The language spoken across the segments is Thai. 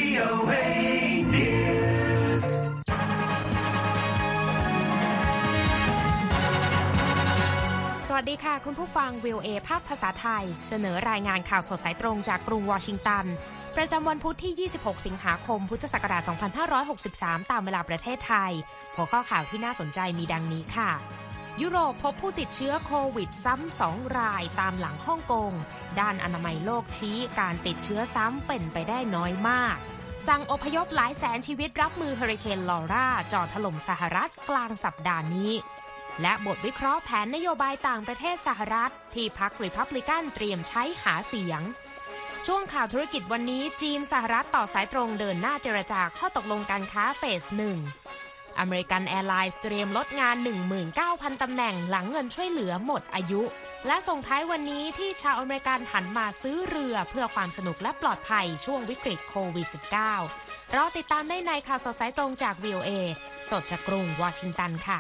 VOA News สวัสดีค่ะคุณผู้ฟัง VOA ภาคภาษาไทยเสนอรายงานข่าวสดสายตรงจากกรุงวอชิงตันประจำวันพุธที่ 26 สิงหาคม พุทธศักราช 2563 ตามเวลาประเทศไทยหัวข้อข่าวที่น่าสนใจมีดังนี้ค่ะยุโรปพบผู้ติดเชื้อโควิดซ้ำ2 รายตามหลังฮ่องกงด้านอนามัยโลกชี้การติดเชื้อซ้ำเป็นไปได้น้อยมากสั่งอพยพหลายแสนชีวิตรับมือเฮอริเคนลอร่าจ่อถล่มสหรัฐกลางสัปดาห์นี้และบทวิเคราะห์แผนนโยบายต่างประเทศสหรัฐที่พรรครีพับลิกันเตรียมใช้หาเสียงช่วงข่าวธุรกิจวันนี้จีนสหรัฐต่อสายตรงเดินหน้าเจรจาข้อตกลงการค้าเฟส 1อเมริกันแอร์ไลน์เตรียมลดงาน 19,000 ตำแหน่งหลังเงินช่วยเหลือหมดอายุและส่งท้ายวันนี้ที่ชาวอเมริกันหันมาซื้อเรือเพื่อความสนุกและปลอดภัยช่วงวิกฤตโควิด -19 รอติดตามได้ในข่าวสดสายตรงจาก VOA สดจากกรุงวอชิงตันค่ะ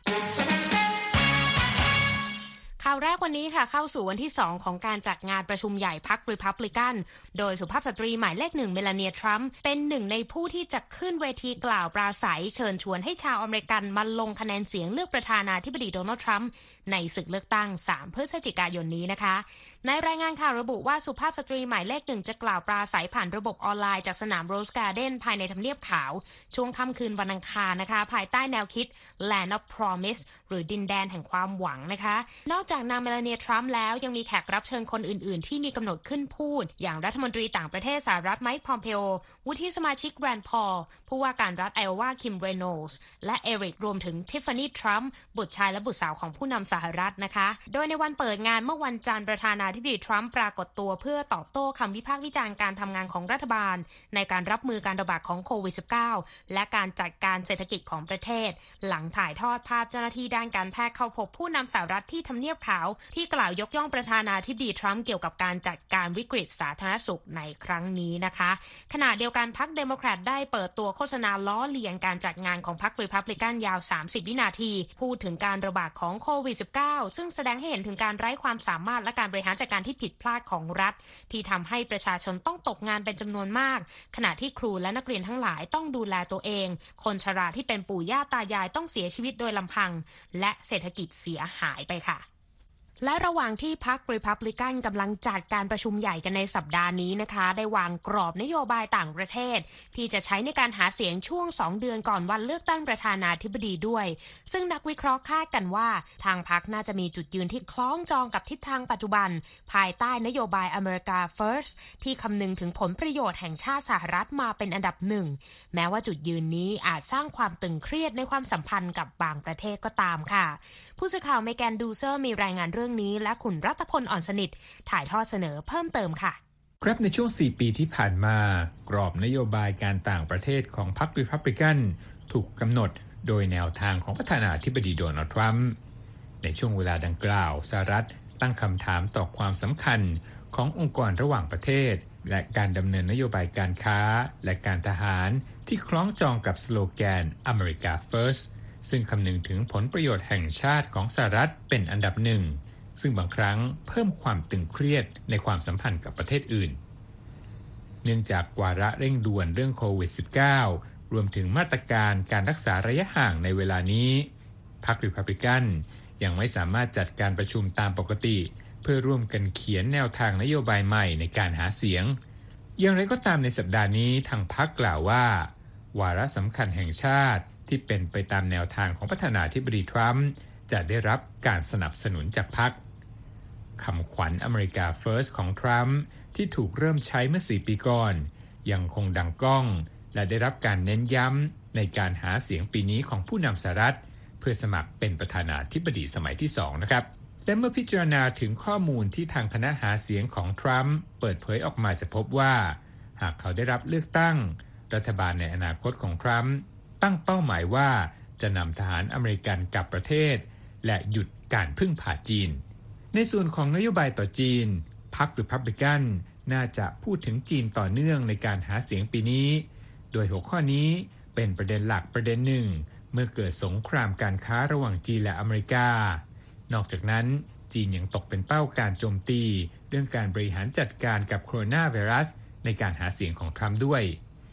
ข่าวแรกวันนี้ค่ะเข้าสู่วันที่2ของการจัดงานประชุมใหญ่พรรครีพับลิกันโดยสุภาพสตรีหมายเลข1เมลานีทรัมป์เป็นหนึ่งในผู้ที่จะขึ้นเวทีกล่าวปราศัยเชิญชวนให้ชาวอเมริกันมาลงคะแนนเสียงเลือกประธานาธิบดีโดนัลด์ทรัมป์ในศึกเลือกตั้ง3พฤศจิกายนนี้นะคะในรายงานข่าวระบุว่าสุภาพสตรีหมายเลข1จะกล่าวปราศัยผ่านระบบออนไลน์จากสนามโรสการ์เดนภายในทำเนียบขาวช่วงค่ำคืนวันอังคารนะคะภายใต้แนวคิด Land of Promise หรือดินแดนแห่งความหวังนะคะนอกจากนางเมลานีทรัมป์แล้วยังมีแขกรับเชิญคนอื่นๆที่มีกำหนดขึ้นพูดอย่างรัฐมนตรีต่างประเทศสหรัฐไมค์พอมเพโอวุฒิสมาชิกแรนด์พอลผู้ว่าการรัฐไอโอวาคิมเรโนลส์และเอริกรวมถึงทิฟฟานี่ทรัมป์บุตรชายและบุตรสาวของผู้นำสหรัฐนะคะโดยในวันเปิดงานเมื่อวันจันทร์ประธานาธิบดีทรัมป์ปรากฏตัวเพื่อตอบโต้คำวิพากษ์วิจารณ์การทำงานของรัฐบาลในการรับมือการระบาดของโควิด -19 และการจัดการเศรษฐกิจของประเทศหลังถ่ายทอดภาพเจ้าหน้าที่ด้านการแพทย์เข้าพบผู้นำสหรัฐที่ทำเนียบขาวที่กล่าวยกย่องประธานาธิบดีทรัมป์เกี่ยวกับการจัดการวิกฤตสาธารณสุขในครั้งนี้นะคะขณะเดียวกันพรรคเดโมแครตได้เปิดตัวโฆษณาล้อเลียนการจัดงานของพรรครีพับลิกันยาว30วินาทีพูดถึงการระบาดของโควิด -19 ซึ่งแสดงให้เห็นถึงการไร้ความสามารถและการบริหารจัดการที่ผิดพลาดของรัฐที่ทำให้ประชาชนต้องตกงานเป็นจำนวนมากขณะที่ครูและนักเรียนทั้งหลายต้องดูแลตัวเองคนชราที่เป็นปู่ย่าตายายต้องเสียชีวิตโดยลำพังและเศรษฐกิจเสียหายไปค่ะและระหว่างที่พรรครีพับลิกันกำลังจัดการประชุมใหญ่กันในสัปดาห์นี้นะคะได้วางกรอบนโยบายต่างประเทศที่จะใช้ในการหาเสียงช่วง2 เดือนก่อนวันเลือกตั้งประธานาธิบดีด้วยซึ่งนักวิเคราะห์คาดกันว่าทางพรรคน่าจะมีจุดยืนที่คล้องจองกับทิศทางปัจจุบันภายใต้นโยบาย America First ที่คำนึงถึงผลประโยชน์แห่งชาติสหรัฐมาเป็นอันดับหนึ่งแม้ว่าจุดยืนนี้อาจสร้างความตึงเครียดในความสัมพันธ์กับบางประเทศก็ตามค่ะผู้สื่อข่าวเมแกนดูเซอร์มีรายงานเรื่องนี้และคุณรัตพลอ่อนสนิทถ่ายทอดเสนอเพิ่มเติมค่ะครับในช่วง4ปีที่ผ่านมากรอบนโยบายการต่างประเทศของพรรครีพับลิกันถูกกำหนดโดยแนวทางของประธานาธิบดีโดนัลด์ทรัมป์ในช่วงเวลาดังกล่าวสหรัฐตั้งคำถามต่อความสำคัญขององค์กรระหว่างประเทศและการดำเนินนโยบายการค้าและการทหารที่คล้องจองกับสโลแกน America First ซึ่งคำนึงถึงผลประโยชน์แห่งชาติของสหรัฐเป็นอันดับหนึ่งซึ่งบางครั้งเพิ่มความตึงเครียดในความสัมพันธ์กับประเทศอื่นเนื่องจากวาระเร่งด่วนเรื่องโควิด -19 รวมถึงมาตรการการรักษาระยะห่างในเวลานี้พรรครีพับลิกันยังไม่สามารถจัดการประชุมตามปกติเพื่อร่วมกันเขียนแนวทางนโยบายใหม่ในการหาเสียงอย่างไรก็ตามในสัปดาห์นี้ทางพรรคกล่าวว่าวาระสำคัญแห่งชาติที่เป็นไปตามแนวทางของประธานาธิบดีทรัมป์จะได้รับการสนับสนุนจากพรรคคำขวัญ America First ของทรัมป์ที่ถูกเริ่มใช้เมื่อ4ปีก่อนยังคงดังก้องและได้รับการเน้นย้ำในการหาเสียงปีนี้ของผู้นำสหรัฐเพื่อสมัครเป็นประธานาธิบดีสมัยที่2นะครับและเมื่อพิจารณาถึงข้อมูลที่ทางคณะหาเสียงของทรัมป์เปิดเผยออกมาจะพบว่าหากเขาได้รับเลือกตั้งรัฐบาลในอนาคตของทรัมป์ตั้งเป้าหมายว่าจะนำทหารอเมริกันกลับประเทศและหยุดการพึ่งพาจีนในส่วนของนโยบายต่อจีนพรรครีพับลิกันน่าจะพูดถึงจีนต่อเนื่องในการหาเสียงปีนี้โดยหัวข้อนี้เป็นประเด็นหลักประเด็นหนึ่งเมื่อเกิดสงครามการค้าระหว่างจีนและอเมริกานอกจากนั้นจีนยังตกเป็นเป้าการโจมตีเรื่องการบริหารจัดการกับโคโรนาไวรัสในการหาเสียงของทรัมป์ด้วย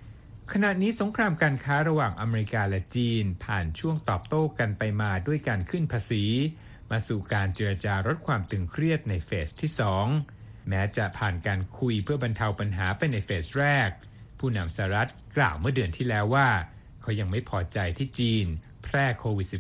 ขณะนี้สงครามการค้าระหว่างอเมริกาและจีนผ่านช่วงตอบโต้กันไปมาด้วยการขึ้นภาษีมาสู่การเจรจาลดความตึงเครียดในเฟสที่2แม้จะผ่านการคุยเพื่อบรรเทาปัญหาไปในเฟสแรกผู้นำสหรัฐกล่าวเมื่อเดือนที่แล้วว่าเขายังไม่พอใจที่จีนแพร่โควิด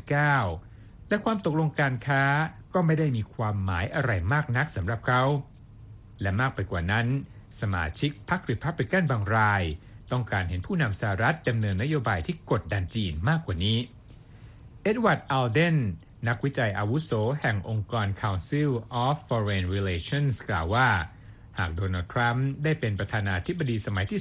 -19 และความตกลงการค้าก็ไม่ได้มีความหมายอะไรมากนักสำหรับเขาและมากไปกว่านั้นสมาชิกพรรครีพับลิกันบางรายต้องการเห็นผู้นำสหรัฐดำเนินนโยบายที่กดดันจีนมากกว่านี้เอ็ดวัร์ด อัลเดนนักวิจัยอาวุโสแห่งองค์กร Council of Foreign Relations กล่าวว่าหากโดนัลด์ทรัมป์ได้เป็นประธานาธิบดีสมัยที่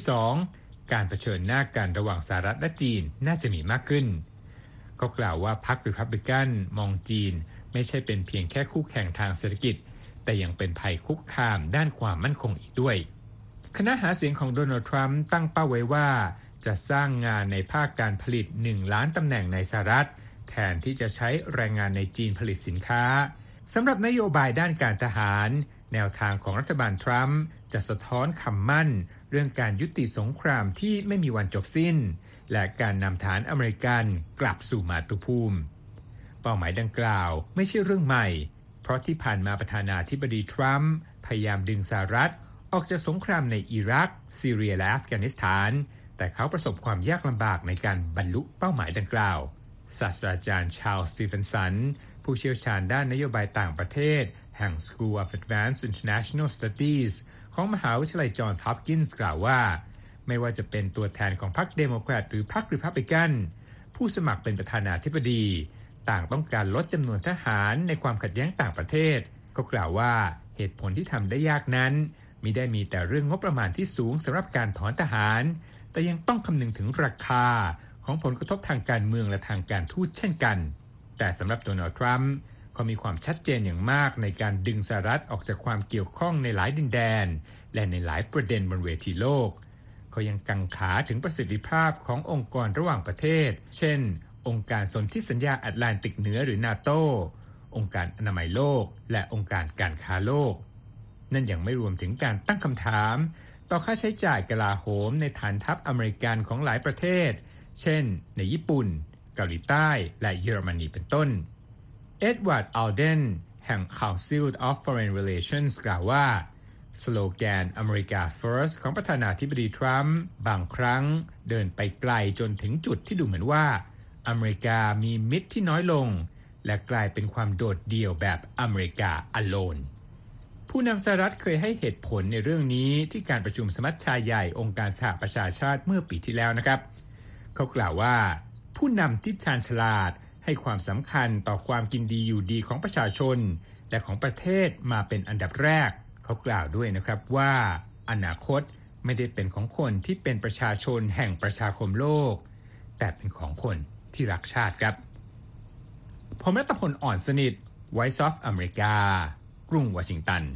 2การเผชิญหน้ากันระหว่างสหรัฐและจีนน่าจะมีมากขึ้นเขากล่าวว่าพรรครีพับลิกันมองจีนไม่ใช่เป็นเพียงแค่คู่แข่งทางเศรษฐกิจแต่ยังเป็นภัยคุกคามด้านความมั่นคงอีกด้วยคณะหาเสียงของโดนัลด์ทรัมป์ตั้งเป้าไว้ว่าจะสร้างงานในภาคการผลิต1ล้านตำแหน่งในสหรัฐแทนที่จะใช้แรงงานในจีนผลิตสินค้าสำหรับนโยบายด้านการทหารแนวทางของรัฐบาลทรัมป์จะสะท้อนคำมั่นเรื่องการยุติสงครามที่ไม่มีวันจบสิ้นและการนำฐานอเมริกันกลับสู่มาตุภูมิเป้าหมายดังกล่าวไม่ใช่เรื่องใหม่เพราะที่ผ่านมาประธานาธิบดีทรัมป์พยายามดึงสหรัฐออกจากสงครามในอิรักซีเรียและอัฟกานิสถานแต่เขาประสบความยากลำบากในการบรรลุเป้าหมายดังกล่าวศาสตราจารย์ชาร์ลส์ สตีเฟนสันผู้เชี่ยวชาญด้านนโยบายต่างประเทศแห่ง School of Advanced International Studies ของมหาวิทยาลัยจอห์นส์ ฮอปกินส์กล่าวว่าไม่ว่าจะเป็นตัวแทนของพรรคเดโมแครตหรือพรรครีพับลิกันผู้สมัครเป็นประธานาธิบดีต่างต้องการลดจำนวนทหารในความขัดแย้งต่างประเทศเขากล่าวว่าเหตุผลที่ทำได้ยากนั้นมิได้มีแต่เรื่องงบประมาณที่สูงสำหรับการถอนทหารแต่ยังต้องคำนึงถึงราคาของผลกระทบทางการเมืองและทางการทูตเช่นกันแต่สำหรับโดนัลด์ทรัมป์เขามีความชัดเจนอย่างมากในการดึงสหรัฐออกจากความเกี่ยวข้องในหลายดินแดนและในหลายประเด็นบนเวทีโลกเขายังกังขาถึงประสิทธิภาพขององค์กรระหว่างประเทศเช่นองค์การสนธิสัญญาแอตแลนติกเหนือหรือนาโตองค์การอนามัยโลกและองค์การการค้าโลกนั่นยังไม่รวมถึงการตั้งคำถามต่อค่าใช้จ่ายกลาโหมในฐานทัพอเมริกันของหลายประเทศเช่นในญี่ปุ่นเกาหลีใต้และเยอรมนีเป็นต้นเอ็ดวาร์ด อัลเดนแห่ง Council of Foreign Relations กล่าวว่าสโลแกน America First ของประธานาธิบดีทรัมป์บางครั้งเดินไปไกลจนถึงจุดที่ดูเหมือนว่าอเมริกามีมิตรที่น้อยลงและกลายเป็นความโดดเดี่ยวแบบอเมริกา alone ผู้นำสหรัฐเคยให้เหตุผลในเรื่องนี้ที่การประชุมสมัชชาใหญ่องค์การสหประชาชาติเมื่อปีที่แล้วนะครับเขากล่าวว่าผู้นำที่ชาญฉลาดให้ความสำคัญต่อความกินดีอยู่ดีของประชาชนและของประเทศมาเป็นอันดับแรกเขากล่าวด้วยนะครับว่าอนาคตไม่ได้เป็นของคนที่เป็นประชาชนแห่งประชาคมโลกแต่เป็นของคนที่รักชาติครับผมรัตพล อ่อนสนิท Voice of America กรุงวอชิงตัน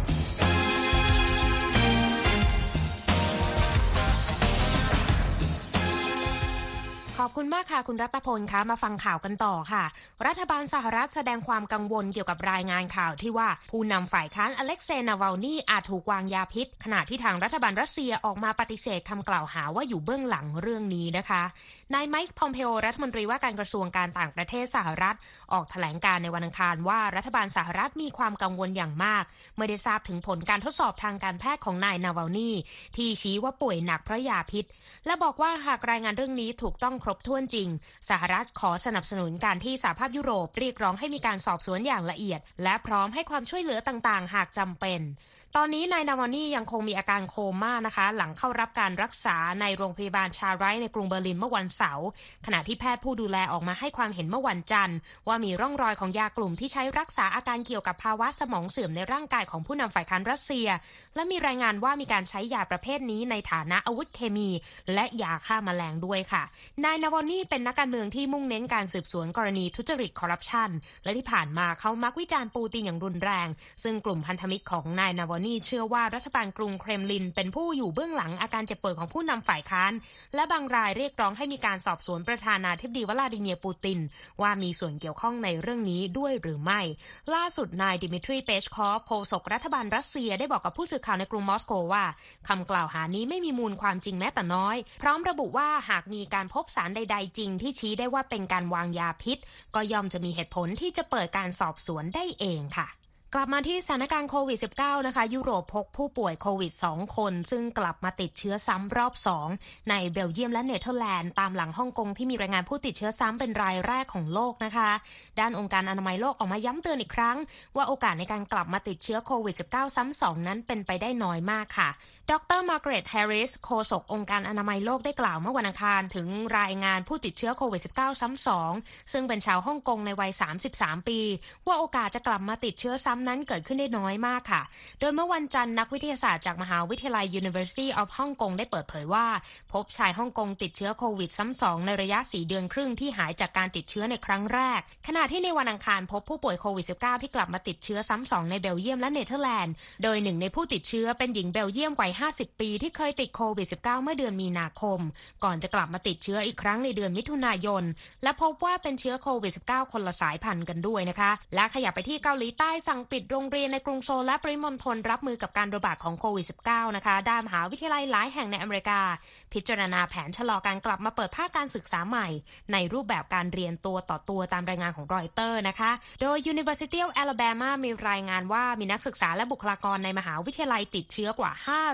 ขอบคุณมากค่ะคุณรัตพลคะมาฟังข่าวกันต่อค่ะรัฐบาลสหรัฐแสดงความกังวลเกี่ยวกับรายงานข่าวที่ว่าผู้นำฝ่ายค้านอเล็กเซย์ นาวาลนีอาจถูกวางยาพิษขณะที่ทางรัฐบาลรัสเซียออกมาปฏิเสธคำกล่าวหาว่าอยู่เบื้องหลังเรื่องนี้นะคะนายไมค์ พอมเพโอรัฐมนตรีว่าการกระทรวงการต่างประเทศสหรัฐออกแถลงการในวันอังคารว่ารัฐบาลสหรัฐมีความกังวลอย่างมากเมื่อได้ทราบถึงผลการทดสอบทางการแพทย์ของนายนาวาลนีที่ชี้ว่าป่วยหนักเพราะยาพิษและบอกว่าหากรายงานเรื่องนี้ถูกต้องครบถ้วนจริงสหรัฐขอสนับสนุนการที่สหภาพยุโรปเรียกร้องให้มีการสอบสวนอย่างละเอียดและพร้อมให้ความช่วยเหลือต่างๆหากจำเป็นตอนนี้นายนาวาลนียังคงมีอาการโคม่านะคะหลังเข้ารับการรักษาในโรงพยาบาลชาไรท์ในกรุงเบอร์ลินเมื่อวันเสาร์ขณะที่แพทย์ผู้ดูแลออกมาให้ความเห็นเมื่อวันจันทร์ว่ามีร่องรอยของยากลุ่มที่ใช้รักษาอาการเกี่ยวกับภาวะสมองเสื่อมในร่างกายของผู้นำฝ่ายค้านรัสเซียและมีรายงานว่ามีการใช้ยาประเภทนี้ในฐานะอาวุธเคมีและยาฆ่าแมลงด้วยค่ะนายนาวาวนี่เป็นนักการเมืองที่มุ่งเน้นการสืบสวนกรณีทุจริตคอร์รัปชันและที่ผ่านมาเขามักวิจารณ์ปูตินอย่างรุนแรงซึ่งกลุ่มพันธมิตรของนายนาวานีเชื่อว่ารัฐบาลกรุงเครมลินเป็นผู้อยู่เบื้องหลังอาการเจ็บป่วยของผู้นำฝ่ายค้านและบางรายเรียกร้องให้มีการสอบสวนประธานาธิบดีวลาดิเมียร์ปูตินว่ามีส่วนเกี่ยวข้องในเรื่องนี้ด้วยหรือไม่ล่าสุดนายดิมิทรีเปชคอฟโฆษกรัฐบาลรัสเซียได้บอกกับผู้สื่อข่าวในกรุงมอสโกว่าคำกล่าวหานี้ไม่มีมูลความจริงแม้แต่น้อยพร้อมระบุว่าหากมีการพบสารใดๆจริงที่ชี้ได้ว่าเป็นการวางยาพิษก็ย่อมจะมีเหตุผลที่จะเปิดการสอบสวนได้เองค่ะกลับมาที่สถานการณ์โควิด -19 นะคะยุโรปพบผู้ป่วยโควิด2คนซึ่งกลับมาติดเชื้อซ้ำรอบ2ในเบลเยียมและเนเธอร์แลนด์ตามหลังฮ่องกงที่มีรายงานผู้ติดเชื้อซ้ำเป็นรายแรกของโลกนะคะด้านองค์การอนามัยโลกออกมาย้ำเตือนอีกครั้งว่าโอกาสในการกลับมาติดเชื้อโควิด -19 ซ้ำ2นั้นเป็นไปได้น้อยมากค่ะดร. มาร์กาเร็ต แฮร์ริสโฆษกองค์การอนามัยโลกได้กล่าวเมื่อวันอังคารถึงรายงานผู้ติดเชื้อโควิด -19 ซ้ำ2ซึ่งเป็นชาวฮ่องกงในวัย33ปีว่าโอกาสจะกลับมาติดเชื้อซ้ำนั้นเกิดขึ้นได้น้อยมากค่ะโดยเมื่อวันจันทร์นักวิทยาศาสตร์จากมหาวิทยาลัย University of Hong Kong ได้เปิดเผยว่าพบชายฮ่องกงติดเชื้อโควิดซ้ำ2ในระยะ4เดือนครึ่งที่หายจากการติดเชื้อในครั้งแรกขณะที่ในวันอังคารพบผู้ป่วยโควิด -19 ที่กลับมาติดเชื้อซ้ำ2ในเบลเยียมและเนเธอร์แลนด์โดยหนึ่งในผู้ติดเชื้อเป็นหญิงเบลเยียมวัย50ปีที่เคยติดโควิด -19 เมื่อเดือนมีนาคมก่อนจะกลับมาติดเชื้ออีกครั้งในเดือนมิถุนายนและพบว่าเป็นเชื้อโควิด -19 คนละสายพันธุ์กันด้วยนะคะและขยับไปที่เกาหลีใต้สั่งปิดโรงเรียนในกรุงโซลและปริมณฑลรับมือกับการระบาดของโควิด -19 นะคะด้านมหาวิทยาลัยหลายแห่งในอเมริกาพิจารณาแผนชะลอการกลับมาเปิดภาคการศึกษาใหม่ในรูปแบบการเรียนตัวต่อตัวตามรายงานของรอยเตอร์นะคะโดย University of Alabama มีรายงานว่ามีนักศึกษาและบุคลากรในมหาวิทยาลัยติดเชื้อกว่า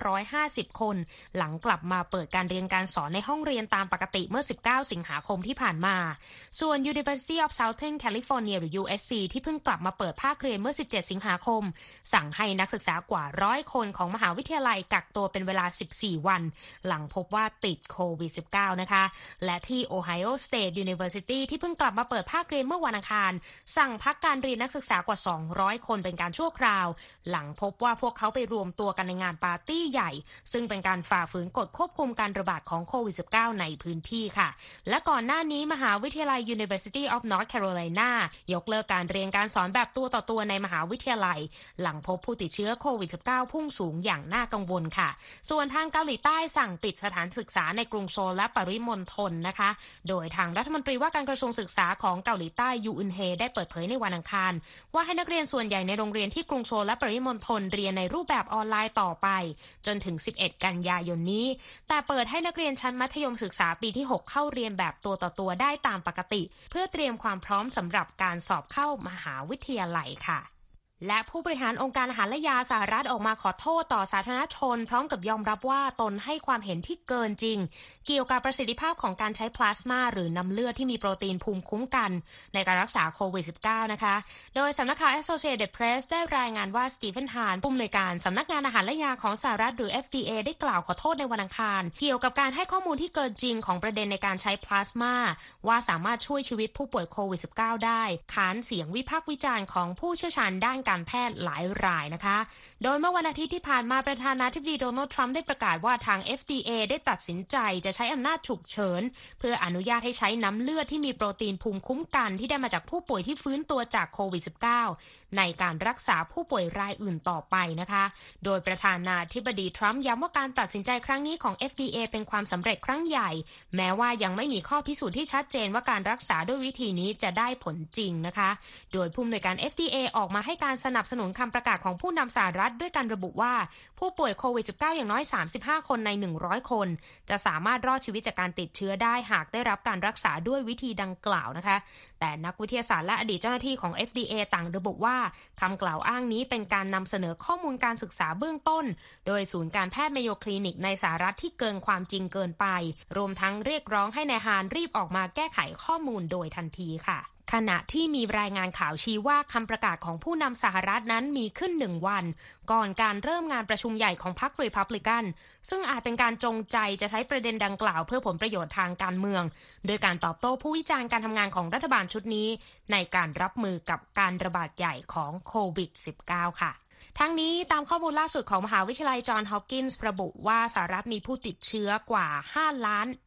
550คนหลังกลับมาเปิดการเรียนการสอนในห้องเรียนตามปกติเมื่อ19สิงหาคมที่ผ่านมาส่วน University of Southern California หรือ USC ที่เพิ่งกลับมาเปิดภาคเรียนเมื่อ17สิงหาคมสั่งให้นักศึกษากว่า100คนของมหาวิทยาลัยกักตัวเป็นเวลา14วันหลังพบว่าติดโควิด -19 นะคะและที่ Ohio State University ที่เพิ่งกลับมาเปิดภาคเรียนเมื่อวันอังคารสั่งพักการเรียนนักศึกษากว่า200คนเป็นการชั่วคราวหลังพบว่าพวกเขาไปรวมตัวกันในงานปาร์ตี้ใหญ่ซึ่งเป็นการฝ่าฝืนกฎควบคุมการระบาดของโควิด -19 ในพื้นที่ค่ะและก่อนหน้านี้มหาวิทยาลัย University of North Carolina ยกเลิกการเรียนการสอนแบบตัวต่อตัวในมหาวิทยาลัยหลังพบผู้ติดเชื้อโควิด -19 พุ่งสูงอย่างน่ากังวลค่ะส่วนทางเกาหลีใต้สั่งปิดสถานศึกษาในกรุงโซลและปริมณฑลนะคะโดยทางรัฐมนตรีว่าการกระทรวงศึกษาของเกาหลีใต้ยูอึนเฮได้เปิดเผยในวันอังคารว่าให้นักเรียนส่วนใหญ่ในโรงเรียนที่กรุงโซลและปริมณฑลเรียนในรูปแบบออนไลน์ต่อไปจนถึง11กันยายนนี้แต่เปิดให้นักเรียนชั้นมัธยมศึกษาปีที่6เข้าเรียนแบบตัวต่อตัวได้ตามปกติเพื่อเตรียมความพร้อมสำหรับการสอบเข้ามหาวิทยาลัยค่ะและผู้บริหารองค์การอาหารและยาสหรัฐออกมาขอโทษต่อสาธารณชนพร้อมกับยอมรับว่าตนให้ความเห็นที่เกินจริงเกี่ยวกับประสิทธิภาพของการใช้พลาสมาหรือน้ำเลือดที่มีโปรตีนภูมิคุ้มกันในการรักษาโควิด -19 นะคะโดยสำนักข่าว Associated Press ได้รายงานว่าสตีเฟนฮานผู้อำนวยการสำนักงานอาหารและยาของสหรัฐหรือ FDA ได้กล่าวขอโทษในวันอังคารเกี่ยวกับการให้ข้อมูลที่เกินจริงของประเด็นในการใช้พลาสมาว่าสามารถช่วยชีวิตผู้ป่วยโควิด -19 ได้ขานเสียงวิพากษ์วิจารณ์ของผู้เชี่ยวชาญด้านการแพทย์หลายรายนะคะโดยเมื่อวันอาทิตย์ที่ผ่านมาประธานาธิบดีโดนัลด์ทรัมป์ได้ประกาศว่าทาง FDA ได้ตัดสินใจจะใช้อำนาจฉุกเฉินเพื่ออนุญาตให้ใช้น้ำเลือดที่มีโปรตีนภูมิคุ้มกันที่ได้มาจากผู้ป่วยที่ฟื้นตัวจากโควิด -19 ในการรักษาผู้ป่วยรายอื่นต่อไปนะคะโดยประธานาธิบดีทรัมป์ย้ำว่าการตัดสินใจครั้งนี้ของ FDA เป็นความสำเร็จครั้งใหญ่แม้ว่ายังไม่มีข้อพิสูจน์ที่ชัดเจนว่าการรักษาด้วยวิธีนี้จะได้ผลจริงนะคะโดยผู้อำนวยการ FDA ออกมาให้การสนับสนุนคำประกาศของผู้นำสหรัฐด้วยการระบุว่าผู้ป่วยโควิด -19 อย่างน้อย35คนใน100คนจะสามารถรอดชีวิตจากการติดเชื้อได้หากได้รับการรักษาด้วยวิธีดังกล่าวนะคะแต่นักวิทยาศาสตร์และอดีตเจ้าหน้าที่ของ FDA ต่างระบุว่าคำกล่าวอ้างนี้เป็นการนำเสนอข้อมูลการศึกษาเบื้องต้นโดยศูนย์การแพทย์เมโยคลินิกในสหรัฐที่เกินความจริงเกินไปรวมทั้งเรียกร้องให้นายฮานรีบออกมาแก้ไขข้อมูลโดยทันทีค่ะขณะที่มีรายงานข่าวชี้ว่าคำประกาศของผู้นำสหรัฐนั้นมีขึ้น1วันก่อนการเริ่มงานประชุมใหญ่ของพรรครีพับลิกันซึ่งอาจเป็นการจงใจจะใช้ประเด็นดังกล่าวเพื่อผลประโยชน์ทางการเมืองโดยการตอบโต้ผู้วิจารณ์การทำงานของรัฐบาลชุดนี้ในการรับมือกับการระบาดใหญ่ของโควิด -19 ค่ะทั้งนี้ตามข้อมูลล่าสุดของมหาวิทยาลัยจอห์นฮอปกินส์ระบุว่าสหรัฐมีผู้ติดเชื้อกว่า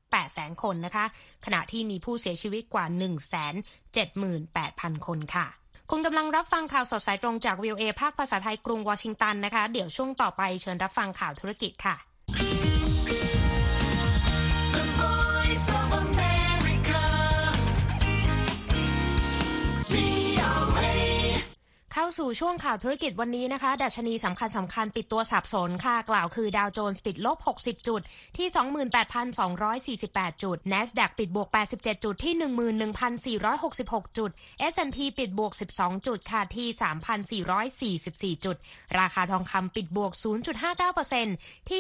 800,000 คนนะคะขณะที่มีผู้เสียชีวิตกว่า 178,000 คนค่ะคุณกำลังรับฟังข่าวสดสายตรงจาก VOA ภาคภาษาไทยกรุงวอชิงตันนะคะเดี๋ยวช่วงต่อไปเชิญรับฟังข่าวธุรกิจค่ะเข้าสู่ช่วงข่าวธุรกิจวันนี้นะคะดัชนีสำคัญปิดตัวสับสนค่ะกล่าวคือดาวโจนส์ปิดลบ60จุดที่ 28,248 จุด NASDAQ ปิดบวก87จุดที่ 11,466 จุด S&P ปิดบวก12จุดค่ะที่ 3,444 จุดราคาทองคำปิดบวก 0.59% ที่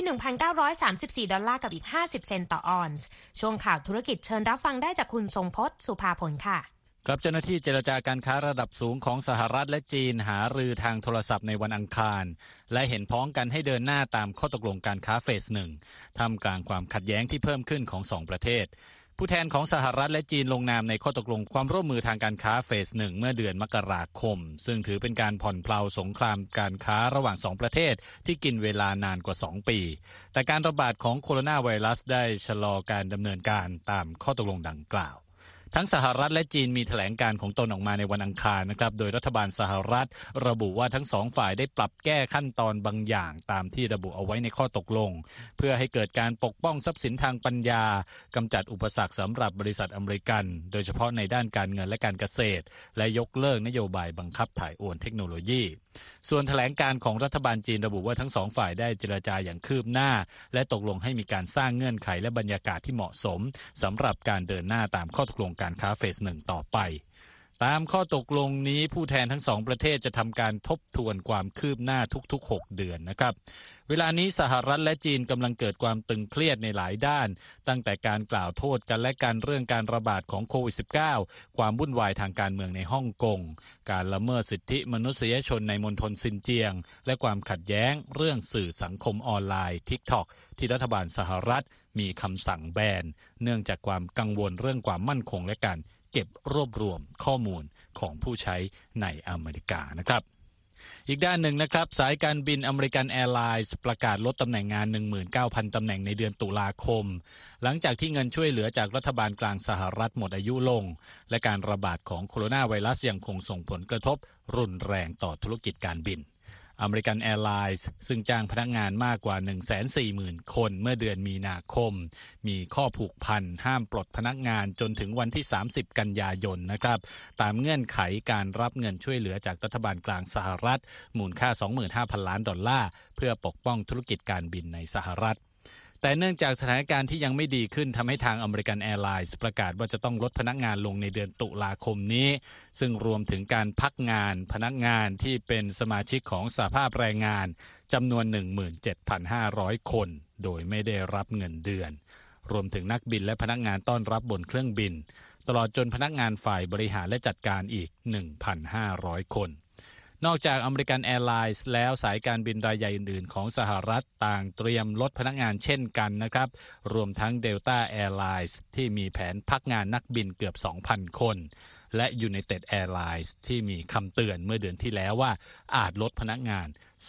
$1,934 กับอีก50เซนต์ต่อออนซ์ช่วงข่าวธุรกิจเชิญรับฟังได้จากคุณทรงพจน์สุภาผลค่ะครับเจ้าหน้าที่เจรจาการค้าระดับสูงของสหรัฐและจีนหารือทางโทรศัพท์ในวันอังคารและเห็นพ้องกันให้เดินหน้าตามข้อตกลงการค้าเฟส1ท่ามกลางความขัดแย้งที่เพิ่มขึ้นของ2ประเทศผู้แทนของสหรัฐและจีนลงนามในข้อตกลงความร่วมมือทางการค้าเฟส1เมื่อเดือนมกราคมซึ่งถือเป็นการผ่อนเพลาสงครามการค้าระหว่าง2ประเทศที่กินเวลานานกว่า2ปีแต่การระบาดของโคโรนาไวรัสได้ชะลอการดำเนินการตามข้อตกลงดังกล่าวทั้งสหรัฐและจีนมีแถลงการของตนออกมาในวันอังคารนะครับโดยรัฐบาลสหรัฐระบุว่าทั้งสองฝ่ายได้ปรับแก้ขั้นตอนบางอย่างตามที่ระบุเอาไว้ในข้อตกลงเพื่อให้เกิดการปกป้องทรัพย์สินทางปัญญากำจัดอุปสรรคสำหรับบริษัทอเมริกันโดยเฉพาะในด้านการเงินและการเกษตรและยกเลิกนโยบายบังคับถ่ายโอนเทคโนโลยีส่วนแถลงการของรัฐบาลจีนระบุว่าทั้งสองฝ่ายได้เจรจาอย่างคืบหน้าและตกลงให้มีการสร้างเงื่อนไขและบรรยากาศที่เหมาะสมสำหรับการเดินหน้าตามข้อตกลงการค้าเฟส1ต่อไปตามข้อตกลงนี้ผู้แทนทั้งสองประเทศจะทำการทบทวนความคืบหน้าทุกๆ6เดือนนะครับเวลานี้สหรัฐและจีนกำลังเกิดความตึงเครียดในหลายด้านตั้งแต่การกล่าวโทษกันและการเรื่องการระบาดของโควิด -19 ความวุ่นวายทางการเมืองในฮ่องกงการละเมิดสิทธิมนุษยชนในมณฑลซินเจียงและความขัดแย้งเรื่องสื่อสังคมออนไลน์ TikTok ที่รัฐบาลสหรัฐมีคำสั่งแบนเนื่องจากความกังวลเรื่องความมั่นคงและการเก็บรวบรวมข้อมูลของผู้ใช้ในอเมริกานะครับอีกด้านหนึ่งนะครับสายการบินอเมริกันแอร์ไลน์ประกาศลดตำแหน่งงาน 19,000 ตำแหน่งในเดือนตุลาคมหลังจากที่เงินช่วยเหลือจากรัฐบาลกลางสหรัฐหมดอายุลงและการระบาดของโคโรนาไวรัสยังคงส่งผลกระทบรุนแรงต่อธุรกิจการบินอเมริกันแอร์ไลน์ซึ่งจ้างพนักงานมากกว่า 140,000 คนเมื่อเดือนมีนาคมมีข้อผูกพันห้ามปลดพนักงานจนถึงวันที่30กันยายนนะครับตามเงื่อนไขการรับเงินช่วยเหลือจากรัฐบาลกลางสหรัฐมูลค่า 25,000 ล้านดอลลาร์เพื่อปกป้องธุรกิจการบินในสหรัฐแต่เนื่องจากสถานการณ์ที่ยังไม่ดีขึ้นทำให้ทางอเมริกันแอร์ไลน์ประกาศว่าจะต้องลดพนักงานลงในเดือนตุลาคมนี้ซึ่งรวมถึงการพักงานพนักงานที่เป็นสมาชิกของสหภาพแรงงานจำนวน 17,500 คนโดยไม่ได้รับเงินเดือนรวมถึงนักบินและพนักงานต้อนรับบนเครื่องบินตลอดจนพนักงานฝ่ายบริหารและจัดการอีก 1,500 คนนอกจากอเมริกันแอร์ไลน์แล้วสายการบินรายใหญ่อื่นๆของสหรัฐต่างเตรียมลดพนักงานเช่นกันนะครับรวมทั้ง Delta Airlines ที่มีแผนพักงานนักบินเกือบ 2,000 คนและ United Airlines ที่มีคำเตือนเมื่อเดือนที่แล้วว่าอาจลดพนักงาน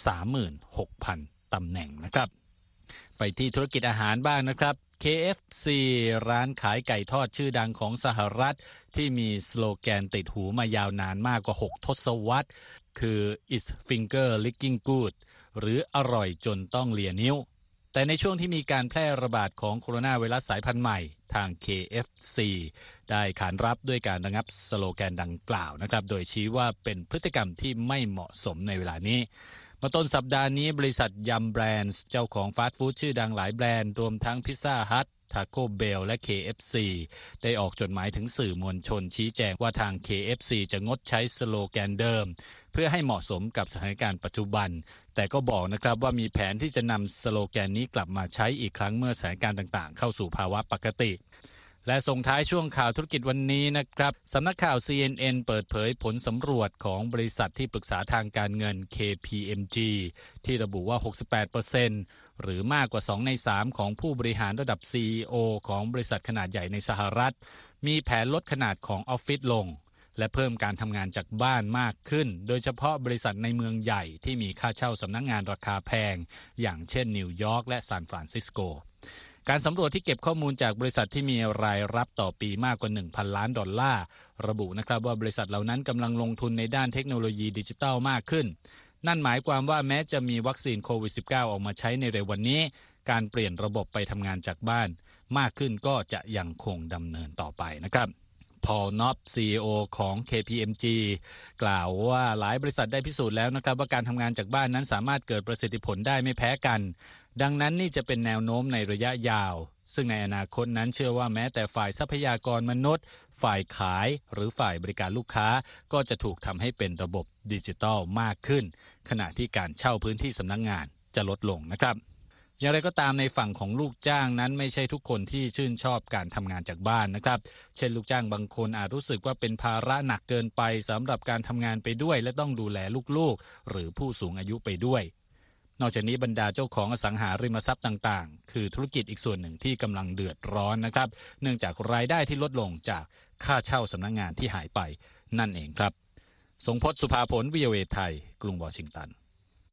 36,000 ตำแหน่งนะครับไปที่ธุรกิจอาหารบ้างนะครับ KFC ร้านขายไก่ทอดชื่อดังของสหรัฐที่มีสโลแกนติดหูมายาวนานมากกว่า6ทศวรรษคือ It's finger licking good หรืออร่อยจนต้องเลียนิ้วแต่ในช่วงที่มีการแพร่ระบาดของโคโรนาไวรัสสายพันธุ์ใหม่ทาง KFC ได้ขานรับด้วยการระงับสโลแกนดังกล่าวนะครับโดยชี้ว่าเป็นพฤติกรรมที่ไม่เหมาะสมในเวลานี้เมื่อต้นสัปดาห์นี้บริษัทยัมแบรนด์เจ้าของฟาสต์ฟู้ดชื่อดังหลายแบรนด์รวมทั้งพิซซ่าฮัทTaco Bell และ KFC ได้ออกจดหมายถึงสื่อมวลชนชี้แจงว่าทาง KFC จะงดใช้สโลแกนเดิมเพื่อให้เหมาะสมกับสถานการณ์ปัจจุบันแต่ก็บอกนะครับว่ามีแผนที่จะนำสโลแกนนี้กลับมาใช้อีกครั้งเมื่อสถานการณ์ต่างๆเข้าสู่ภาวะปกติและส่งท้ายช่วงข่าวธุรกิจวันนี้นะครับสำนักข่าว CNN เปิดเผยผลสำรวจของบริษัทที่ปรึกษาทางการเงิน KPMG ที่ระบุว่า 68%หรือมากกว่า2ใน3ของผู้บริหารระดับ CEO ของบริษัทขนาดใหญ่ในสหรัฐมีแผนลดขนาดของออฟฟิศลงและเพิ่มการทำงานจากบ้านมากขึ้นโดยเฉพาะบริษัทในเมืองใหญ่ที่มีค่าเช่าสำนักงานราคาแพงอย่างเช่นนิวยอร์กและซานฟรานซิสโกการสำรวจที่เก็บข้อมูลจากบริษัทที่มีรายรับต่อปีมากกว่า 1,000 ล้านดอลลาร์ระบุนะครับว่าบริษัทเหล่านั้นกำลังลงทุนในด้านเทคโนโลยีดิจิทัลมากขึ้นนั่นหมายความว่าแม้จะมีวัคซีนโควิด -19 ออกมาใช้ในเร็ววันนี้การเปลี่ยนระบบไปทำงานจากบ้านมากขึ้นก็จะยังคงดำเนินต่อไปนะครับพอล น็อป CEO ของ KPMG กล่าวว่าหลายบริษัทได้พิสูจน์แล้วนะครับว่าการทำงานจากบ้านนั้นสามารถเกิดประสิทธิผลได้ไม่แพ้กันดังนั้นนี่จะเป็นแนวโน้มในระยะยาวซึ่งในอนาคตนั้นเชื่อว่าแม้แต่ฝ่ายทรัพยากรมนุษย์ฝ่ายขายหรือฝ่ายบริการลูกค้าก็จะถูกทำให้เป็นระบบดิจิทัลมากขึ้นขณะที่การเช่าพื้นที่สำนักงานจะลดลงนะครับอย่างไรก็ตามในฝั่งของลูกจ้างนั้นไม่ใช่ทุกคนที่ชื่นชอบการทำงานจากบ้านนะครับเช่นลูกจ้างบางคนอาจรู้สึกว่าเป็นภาระหนักเกินไปสำหรับการทำงานไปด้วยและต้องดูแลลูกๆหรือผู้สูงอายุไปด้วยนอกจากนี้บรรดาเจ้าของอสังหาริมทรัพย์ต่างๆคือธุรกิจอีกส่วนหนึ่งที่กำลังเดือดร้อนนะครับเนื่องจากรายได้ที่ลดลงจากค่าเช่าสำนักงานที่หายไปนั่นเองครับทรงพจน์ สุภาผล VOA ไทยกรุงวอชิงตัน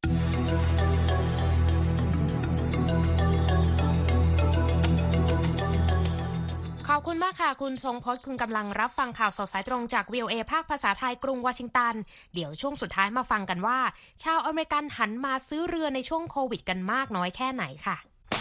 ขอบคุณมากค่ะคุณทรงพจน์คุณกำลังรับฟังข่าวสดสายตรงจาก VOA ภาคภาษาไทยกรุงวอชิงตันเดี๋ยวช่วงสุดท้ายมาฟังกันว่าชาวอเมริกันหันมาซื้อเรือในช่วงโควิดกันมากน้อยแค่ไหนค่ะ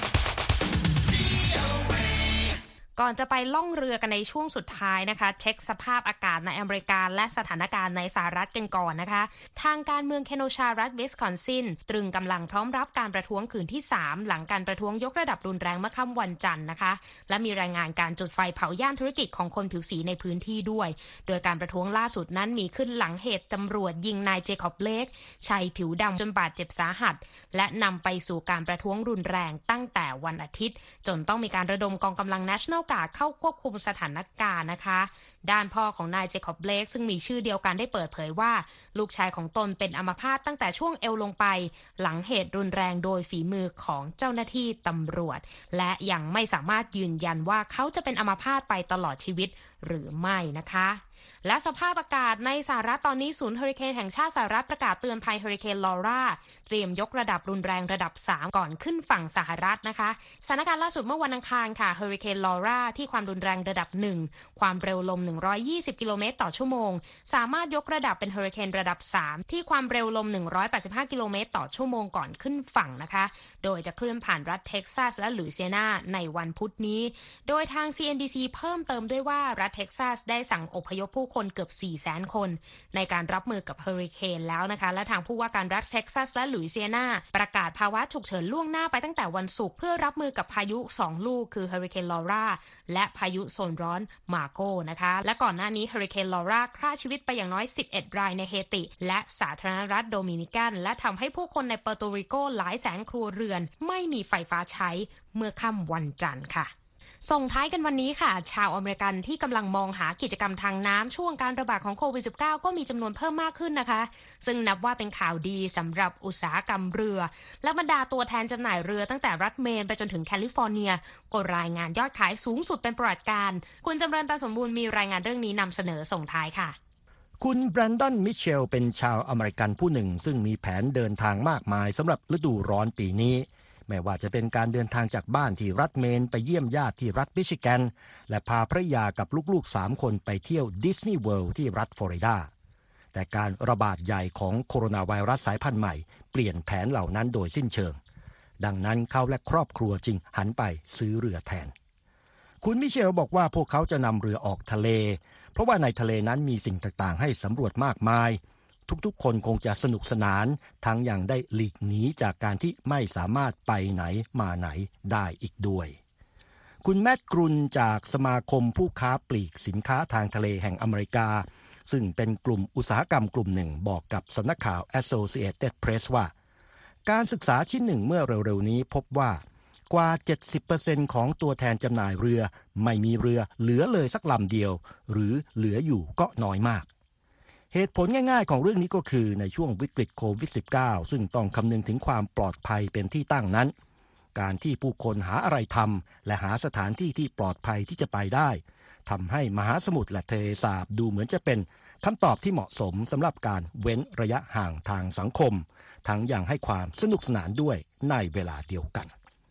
ก่อนจะไปล่องเรือกันในช่วงสุดท้ายนะคะเช็คสภาพอากาศในอเมริกาและสถานการณ์ในสหรัฐกันก่อนนะคะทางการเมืองเคโนชารัฐวิสคอนซินตรึงกำลังพร้อมรับการประท้วงคืนที่3หลังการประท้วงยกระดับรุนแรงเมื่อค่ำวันจันทร์นะคะและมีรายงานการจุดไฟเผาย่านธุรกิจของคนผิวสีในพื้นที่ด้วยโดยการประท้วงล่าสุดนั้นมีขึ้นหลังเหตุตำรวจยิงนายเจคอบเบลกชายผิวดำจนบาดเจ็บสาหัสและนำไปสู่การประท้วงรุนแรงตั้งแต่วันอาทิตย์จนต้องมีการระดมกองกำลัง National Guard เข้าควบคุมสถานการณ์นะคะด้านพ่อของนายเจคอบเบลกซึ่งมีชื่อเดียวกันได้เปิดเผยว่าลูกชายของตนเป็นอัมพาตตั้งแต่ช่วงเอวลงไปหลังเหตุรุนแรงโดยฝีมือของเจ้าหน้าที่ตำรวจและยังไม่สามารถยืนยันว่าเขาจะเป็นอัมพาตไปตลอดชีวิตหรือไม่นะคะและสภาพอากาศในสหรัฐตอนนี้ศูนย์เฮอริเคนแห่งชาติสหรัฐประกาศเตือนภัยเฮอริเคนลอร่าเตรียมยกระดับรุนแรงระดับ3ก่อนขึ้นฝั่งสหรัฐนะคะสถานการณ์ล่าสุดเมื่อวันอังคารค่ะเฮอริเคนลอร่าที่ความรุนแรงระดับ1ความเร็วลม120กิโลเมตรต่อชั่วโมงสามารถยกระดับเป็นเฮอริเคนระดับ3ที่ความเร็วลม185กิโลเมตรต่อชั่วโมงก่อนขึ้นฝั่งนะคะโดยจะเคลื่อนผ่านรัฐเท็กซัสและลุยเซียนาในวันพุธนี้โดยทาง CNBC เพิ่มเติมด้วยว่ารัฐเท็กซัสได้สั่งอพยพผู้คนเกือบ 400,000 คนในการรับมือกับเฮอริเคนแล้วนะคะและทางผู้ว่าการรัฐเท็กซัสและลุยเซียนาประกาศภาวะฉุกเฉินล่วงหน้าไปตั้งแต่วันศุกร์เพื่อรับมือกับพายุ2ลูกคือเฮอริเคนลอร่าและพายุโซนร้อนมาโกนะคะและก่อนหน้านี้เฮอริเคนลอร่าฆ่าชีวิตไปอย่างน้อย11รายในเฮติและสาธารณรัฐโดมินิกันและทำให้ผู้คนในเปอร์โตริโกหลายแสนครัวเรือนไม่มีไฟฟ้าใช้เมื่อค่ำวันจันทร์ค่ะส่งท้ายกันวันนี้ค่ะชาวอเมริกันที่กำลังมองหากิจกรรมทางน้ำช่วงการระบาดของโควิด -19 ก็มีจำนวนเพิ่มมากขึ้นนะคะซึ่งนับว่าเป็นข่าวดีสำหรับอุตสาหกรรมเรือและบรรดาตัวแทนจำหน่ายเรือตั้งแต่รัฐเมนไปจนถึงแคลิฟอร์เนียก็รายงานยอดขายสูงสุดเป็นประวัติการณ์คุณจำเริญตาสมบูรณ์มีรายงานเรื่องนี้นำเสนอส่งท้ายค่ะคุณแบรนดอนมิเชลเป็นชาวอเมริกันผู้หนึ่งซึ่งมีแผนเดินทางมากมายสำหรับฤดูร้อนปีนี้ไม่ว่าจะเป็นการเดินทางจากบ้านที่รัฐเมนไปเยี่ยมญาติที่รัฐมิชิแกนและพาภรรยากับลูกๆ3คนไปเที่ยวดิสนีย์เวิลด์ที่รัฐฟลอริดาแต่การระบาดใหญ่ของโคโรนาไวรัสสายพันธุ์ใหม่เปลี่ยนแผนเหล่านั้นโดยสิ้นเชิงดังนั้นเขาและครอบครัวจึงหันไปซื้อเรือแทนคุณมิเชลบอกว่าพวกเขาจะนำเรือออกทะเลเพราะว่าในทะเลนั้นมีสิ่งต่างๆให้สำรวจมากมายทุกๆคนคงจะสนุกสนานทั้งยังได้หลีกหนีจากการที่ไม่สามารถไปไหนมาไหนได้อีกด้วยคุณแมทกรุนจากสมาคมผู้ค้าปลีกสินค้าทางทะเลแห่งอเมริกาซึ่งเป็นกลุ่มอุตสาหกรรมกลุ่มหนึ่งบอกกับสำนักข่าว Associated Press ว่าการศึกษาชิ้นหนึ่งเมื่อเร็วๆนี้พบว่ากว่า 70% ของตัวแทนจำหน่ายเรือไม่มีเรือเหลือเลยสักลำเดียวหรือเหลืออยู่ก็น้อยมากเหตุผลง่ายๆของเรื่องนี้ก็คือในช่วงวิกฤตโควิด -19 ซึ่งต้องคำนึงถึงความปลอดภัยเป็นที่ตั้งนั้นการที่ผู้คนหาอะไรทำและหาสถานที่ที่ปลอดภัยที่จะไปได้ทำให้มหาสมุทรและทะเลสาบดูเหมือนจะเป็นคำตอบที่เหมาะสมสำหรับการเว้นระยะห่างทางสังคมทั้งยังให้ความสนุกสนานด้วยในเวลาเดียวกัน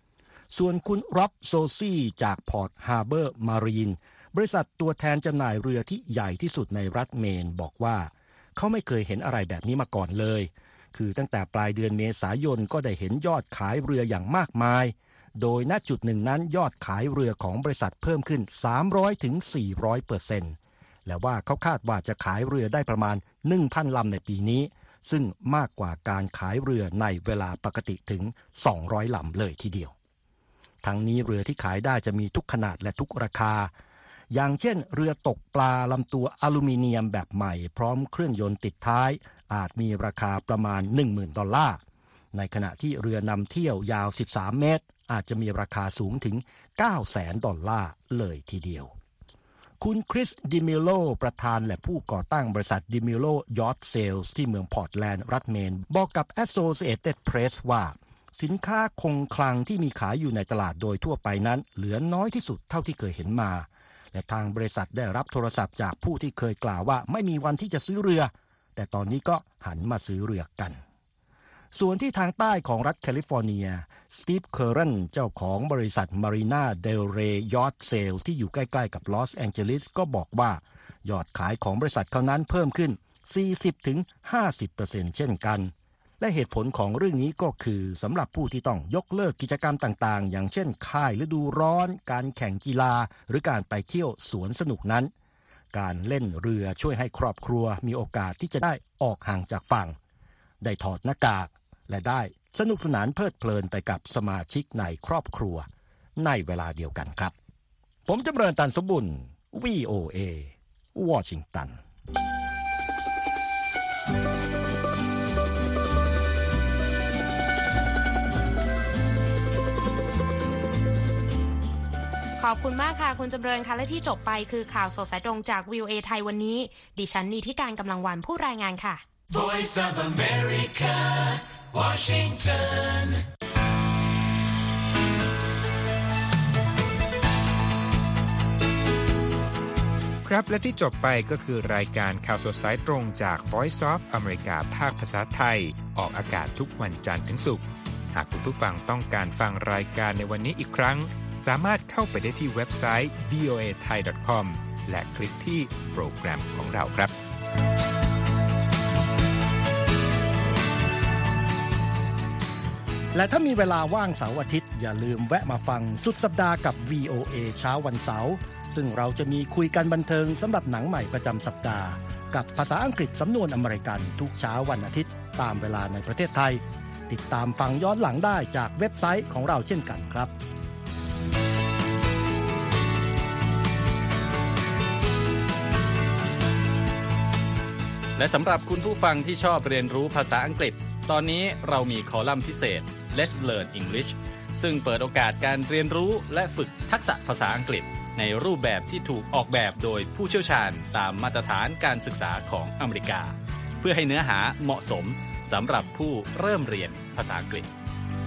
ส่วนคุณร็อบโซซี่จากพอร์ตฮาร์เบอร์มารีนบริษัทตัวแทนจำหน่ายเรือที่ใหญ่ที่สุดในรัฐเมนบอกว่าเขาไม่เคยเห็นอะไรแบบนี้มาก่อนเลยคือตั้งแต่ปลายเดือนเมษายนก็ได้เห็นยอดขายเรืออย่างมากมายโดยณจุดหนึ่งนั้นยอดขายเรือของบริษัทเพิ่มขึ้น 300-400%และว่าเขาคาดว่าจะขายเรือได้ประมาณ 1,000 ลำในปีนี้ซึ่งมากกว่าการขายเรือในเวลาปกติถึง200ลำเลยทีเดียวทั้งนี้เรือที่ขายได้จะมีทุกขนาดและทุกราคาอย่างเช่นเรือตกปลาลำตัวอลูมิเนียมแบบใหม่พร้อมเครื่องยนต์ติดท้ายอาจมีราคาประมาณ $10,000 ในขณะที่เรือนำเที่ยวยาว13เมตรอาจจะมีราคาสูงถึง $900,000 เลยทีเดียวคุณคริสดิมิโลประธานและผู้ก่อตั้งบริษัทดิมิโลยอทเซลส์ที่เมืองพอร์ตแลนด์รัฐเมนบอกกับ Associated Press ว่าสินค้าคงคลังที่มีขายอยู่ในตลาดโดยทั่วไปนั้นเหลือน้อยที่สุดเท่าที่เคยเห็นมาและทางบริษัทได้รับโทรศัพท์จากผู้ที่เคยกล่าวว่าไม่มีวันที่จะซื้อเรือแต่ตอนนี้ก็หันมาซื้อเรือกันส่วนที่ทางใต้ของรัฐแคลิฟอร์เนียสตีฟเคอร์เรนเจ้าของบริษัท Marina Del Rey Yacht Sales ที่อยู่ใกล้ๆกับลอสแองเจลิสก็บอกว่ายอดขายของบริษัทเขานั้นเพิ่มขึ้น 40-50% เช่นกันและเหตุผลของเรื่องนี้ก็คือสำหรับผู้ที่ต้องยกเลิกกิจกรรมต่างๆอย่างเช่นค่ายฤดูร้อนการแข่งกีฬาหรือการไปเที่ยวสวนสนุกนั้นการเล่นเรือช่วยให้ครอบครัวมีโอกาสที่จะได้ออกห่างจากฝั่งได้ถอดหน้ากากและได้สนุกสนานเพลิดเพลินไปกับสมาชิกในครอบครัวในเวลาเดียวกันครับผมจำเริญตันสมบุญ VOA วอชิงตันขอบคุณมากค่ะคุณจำเริญค่ะและที่จบไปคือข่าวสดสายตรงจาก VOA ไทยวันนี้ดิฉันนีธิการกำลังวันผู้รายงานค่ะ Voice of America, Washington. ครับและที่จบไปก็คือรายการข่าวสดสายตรงจาก Voice of America ภาคภาษาไทยออกอากาศทุกวันจันทร์ถึงศุกร์หากคุณผู้ฟังต้องการฟังรายการในวันนี้อีกครั้งสามารถเข้าไปได้ที่เว็บไซต์ voathai.com และคลิกที่โปรแกรมของเราครับและถ้ามีเวลาว่างเสาร์อาทิตย์อย่าลืมแวะมาฟังสุดสัปดาห์กับ VOA เช้าวันเสาร์ซึ่งเราจะมีคุยกันบันเทิงสำหรับหนังใหม่ประจำสัปดาห์กับภาษาอังกฤษสำนวนอเมริกันทุกเช้าวันอาทิตย์ตามเวลาในประเทศไทยติดตามฟังย้อนหลังได้จากเว็บไซต์ของเราเช่นกันครับและสำหรับคุณผู้ฟังที่ชอบเรียนรู้ภาษาอังกฤษตอนนี้เรามีคอลัมน์พิเศษ Let's Learn English ซึ่งเปิดโอกาสการเรียนรู้และฝึกทักษะภาษาอังกฤษในรูปแบบที่ถูกออกแบบโดยผู้เชี่ยวชาญตามมาตรฐานการศึกษาของอเมริกาเพื่อให้เนื้อหาเหมาะสมสำหรับผู้เริ่มเรียนภาษาอังกฤษ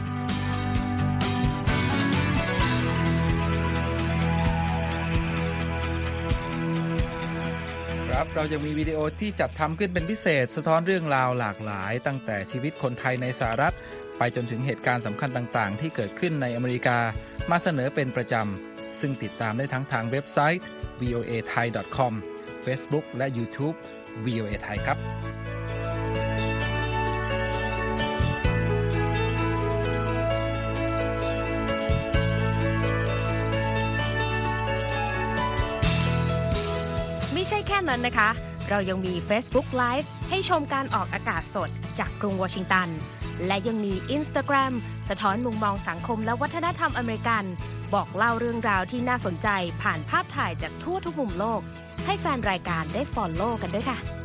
เรายังมีวิดีโอที่จัดทำขึ้นเป็นพิเศษสะท้อนเรื่องราวหลากหลายตั้งแต่ชีวิตคนไทยในสหรัฐไปจนถึงเหตุการณ์สำคัญต่างๆที่เกิดขึ้นในอเมริกามาเสนอเป็นประจำซึ่งติดตามได้ทั้งทางเว็บไซต์ voathai.com Facebook และ YouTube VOA Thai ครับไม่ใช่แค่นั้นนะคะเรายังมี Facebook Live ให้ชมการออกอากาศสดจากกรุงวอชิงตันและยังมี Instagram สะท้อนมุมมองสังคมและวัฒนธรรมอเมริกันบอกเล่าเรื่องราวที่น่าสนใจผ่านภาพถ่ายจากทั่วทุกมุมโลกให้แฟนรายการได้ follow กันด้วยค่ะ